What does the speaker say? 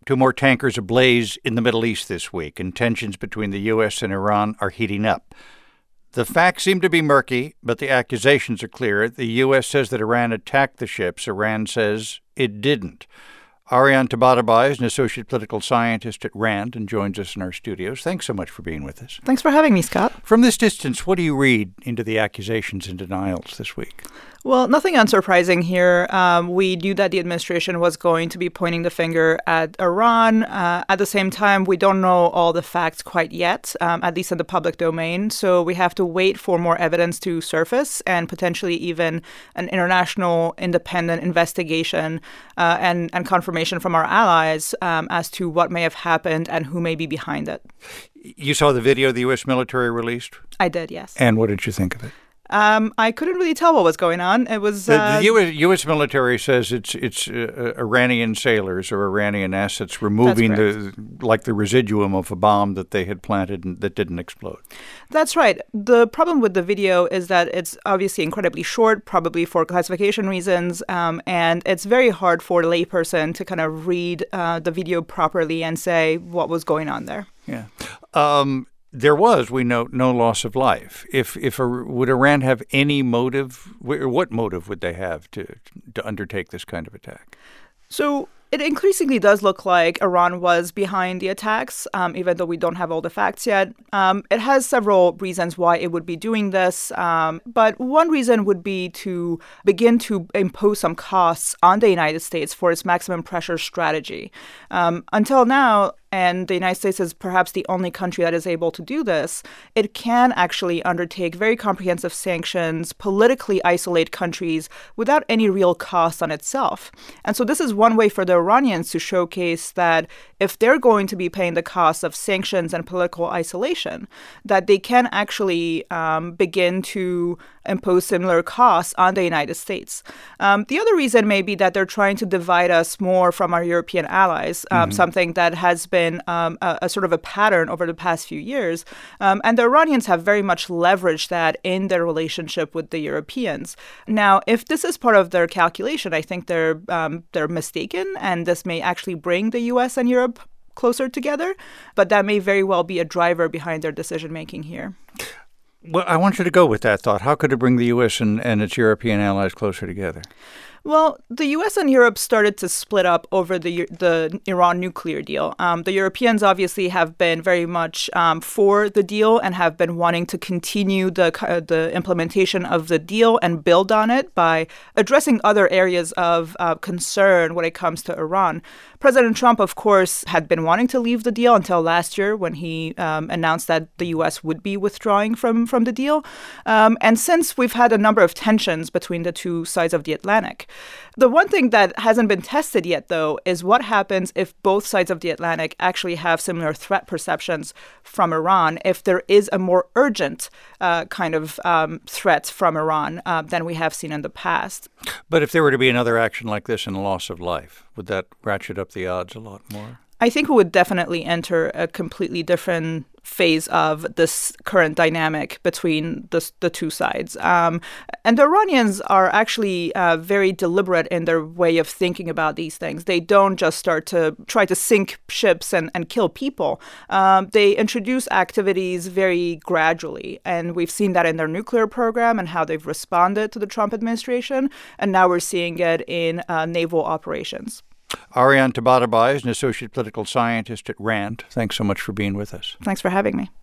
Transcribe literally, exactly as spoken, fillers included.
Two more tankers ablaze in the Middle East this week, and tensions between the U S and Iran are heating up. The facts seem to be murky, but the accusations are clear. The U S says that Iran attacked the ships. Iran says it didn't. Ariane Tabatabai is an associate political scientist at RAND and joins us in our studios. Thanks so much for being with us. Thanks for having me, Scott. From this distance, what do you read into the accusations and denials this week? Well, nothing unsurprising here. Um, we knew that the administration was going to be pointing the finger at Iran. Uh, at the same time, we don't know all the facts quite yet, um, at least in the public domain. So we have to wait for more evidence to surface and potentially even an international independent investigation uh, and, and confirmation from our allies um, as to what may have happened and who may be behind it. You saw the video the U S military released? I did, yes. And what did you think of it? Um, I couldn't really tell what was going on. It was uh, uh, the U S, U S military says it's it's uh, Iranian sailors or Iranian assets removing the like the residuum of a bomb that they had planted and that didn't explode. That's right. The problem with the video is that it's obviously incredibly short, probably for classification reasons, um, and it's very hard for a layperson to kind of read uh, the video properly and say what was going on there. Yeah. Um, There was, we know, no loss of life. If if would Iran have any motive, or what motive would they have to to undertake this kind of attack? So it increasingly does look like Iran was behind the attacks, um, even though we don't have all the facts yet. Um, it has several reasons why it would be doing this, um, but one reason would be to begin to impose some costs on the United States for its maximum pressure strategy. Um, until now, and the United States is perhaps the only country that is able to do this, it can actually undertake very comprehensive sanctions, politically isolate countries without any real cost on itself. And so this is one way for the Iranians to showcase that if they're going to be paying the cost of sanctions and political isolation, that they can actually um, begin to impose similar costs on the United States. Um, the other reason may be that they're trying to divide us more from our European allies, um, mm-hmm. something that has been um, a, a sort of a pattern over the past few years. Um, and the Iranians have very much leveraged that in their relationship with the Europeans. Now, if this is part of their calculation, I think they're um, they're mistaken, and this may actually bring the U S and Europe closer together, but that may very well be a driver behind their decision-making here. Well, I want you to go with that thought. How could it bring the U S and, and its European allies closer together? Well, the U S and Europe started to split up over the the Iran nuclear deal. Um, the Europeans obviously have been very much um, for the deal and have been wanting to continue the uh, the implementation of the deal and build on it by addressing other areas of uh, concern when it comes to Iran. President Trump, of course, had been wanting to leave the deal until last year when he um, announced that the U S would be withdrawing from, from the deal. Um, and since we've had a number of tensions between the two sides of the Atlantic. The one thing that hasn't been tested yet, though, is what happens if both sides of the Atlantic actually have similar threat perceptions from Iran, if there is a more urgent uh, kind of um, threat from Iran uh, than we have seen in the past. But if there were to be another action like this and a loss of life, would that ratchet up the odds a lot more? I think we would definitely enter a completely different phase of this current dynamic between the, the two sides. Um, and the Iranians are actually uh, very deliberate in their way of thinking about these things. They don't just start to try to sink ships and, and kill people. Um, they introduce activities very gradually. And we've seen that in their nuclear program and how they've responded to the Trump administration. And now we're seeing it in uh, naval operations. Ariane Tabatabai is an associate political scientist at RAND. Thanks so much for being with us. Thanks for having me.